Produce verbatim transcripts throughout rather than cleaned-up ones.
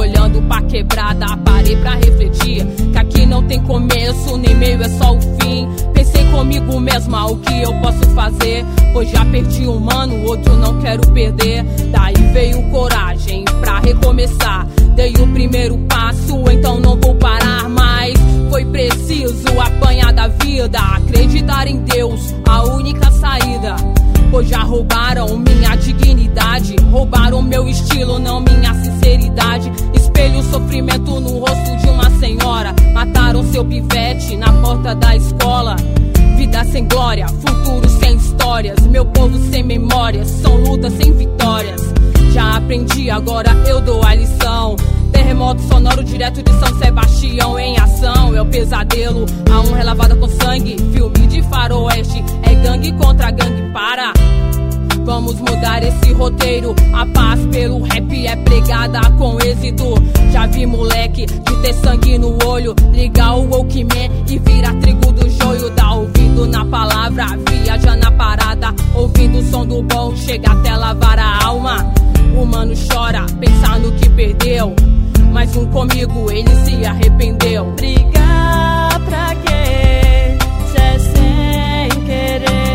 olhando pra quebrada, parei pra refletir que aqui não tem começo, nem meio, é só o fim. Pensei comigo mesma o que eu posso fazer, pois já perdi um mano, outro não quero perder. Daí veio coragem pra recomeçar, dei o primeiro passo, então não vou parar mais. Foi preciso apanhar da vida, acreditar em Deus, a única saída. Pois já roubaram minha dignidade, roubaram meu estilo, não minha sinceridade. Espelho o sofrimento no rosto de uma senhora, mataram seu pivete na porta da escola. Vida sem glória, futuro sem histórias, meu povo sem memórias, são lutas sem vitórias. Já aprendi, agora eu dou a lição. Terremoto sonoro direto de São Sebastião em ação. É o pesadelo, a honra é lavada com sangue. Filme de faroeste, é gangue contra gangue, para. Vamos mudar esse roteiro, a paz pelo rap é pregada com êxito. Já vi moleque de ter sangue no olho, ligar o Walkman e virar trigo do joio. Dá ouvido na palavra, viaja na parada, ouvindo o som do bom, chega até lavar a alma. O mano chora, pensar no que perdeu, mas um comigo ele se arrependeu. Brigar pra quê? Se é sem querer.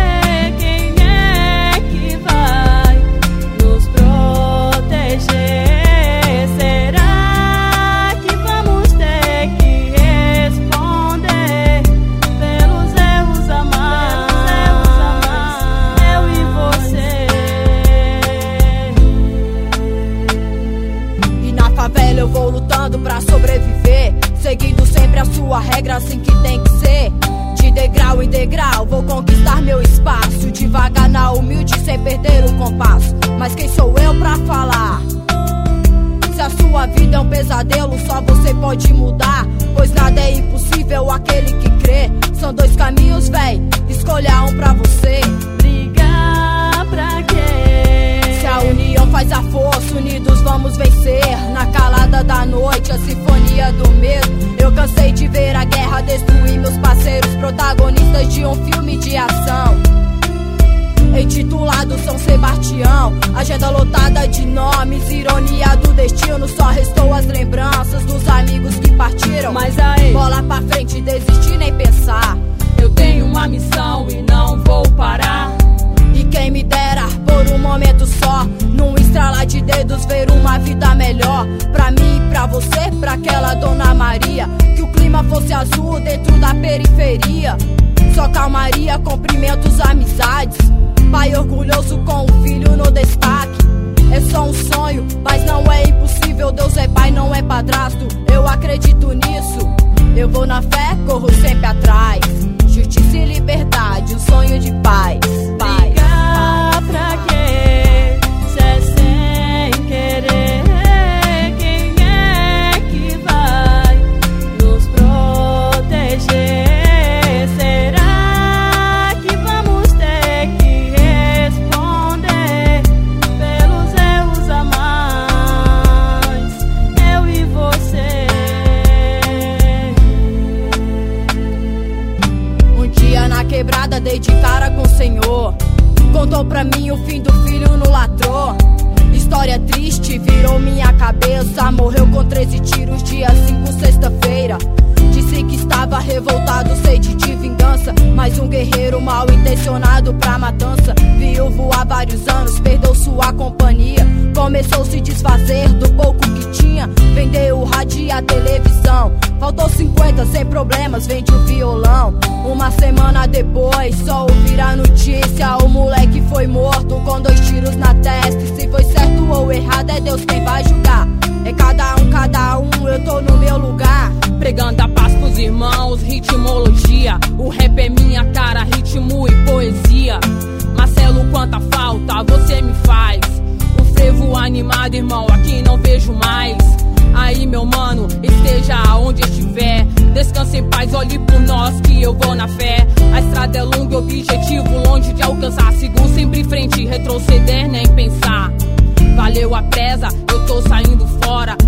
Eu vou lutando pra sobreviver, seguindo sempre a sua regra, assim que tem que ser. De degrau em degrau, vou conquistar meu espaço, devagar na humilde, sem perder o compasso. Mas quem sou eu pra falar? Se a sua vida é um pesadelo, só você pode mudar, pois nada é impossível aquele que crê. São dois caminhos, véi, escolha um pra você. Brigar pra quê? Se a união faz a força, unidos vamos vencer. Na calada da noite, a sinfonia do medo. Eu cansei de ver a guerra destruir meus parceiros, protagonistas de um filme de ação intitulado São Sebastião. Agenda lotada de nomes, ironia do destino. Só restou as lembranças dos amigos que partiram. Mas aí, bola pra frente, desistir nem pensar. Eu tenho uma missão e não vou parar. E quem me dera, por um momento só, num estralar de dedos, ver uma vida melhor. Pra mim e pra você, pra aquela Dona Maria. Que o clima fosse azul dentro da periferia. Só calmaria, cumprimentos, amizades. Pai orgulhoso com o filho no destaque. É só um sonho, mas não é impossível. Deus é pai, não é padrasto. Eu acredito nisso. Eu vou na fé, corro sempre atrás. Justiça e liberdade, um sonho de paz. Paz. Brigar pra quê? Se é sem querer. Quem é que vai nos proteger? Será que vamos ter que responder pelos erros a mais? Eu e você. Um dia na quebrada dei de cara com o Senhor. Contou pra mim o fim do filho no latrô. História triste virou minha cabeça. Morreu com treze tiros, dia cinco, sexta-feira. Disse que estava revoltado, sede de vingança. Mas um guerreiro mal intencionado pra matança. Viúvo há vários anos, perdeu sua companhia. Começou a se desfazer do pouco que tinha. Vendeu o rádio e a televisão. Faltou cinquenta, sem problemas, vende o violão. Uma semana depois, só ouvir a notícia. O moleque foi morto com dois tiros na testa. E se foi certo ou errado, é Deus quem vai julgar. É cada um, cada um, eu tô no meu lugar. Pregando a paz pros irmãos, ritmologia. O rap é minha cara, ritmo e poesia. Marcelo, quanta falta você me faz. O frevo animado, irmão, aqui não vejo mais. Aí, meu mano, esteja aonde estiver. Descanse em paz, olhe por nós que eu vou na fé. A estrada é longa e objetivo longe de alcançar. Sigo sempre em frente, retroceder nem pensar. Valeu a presa, eu tô saindo fora.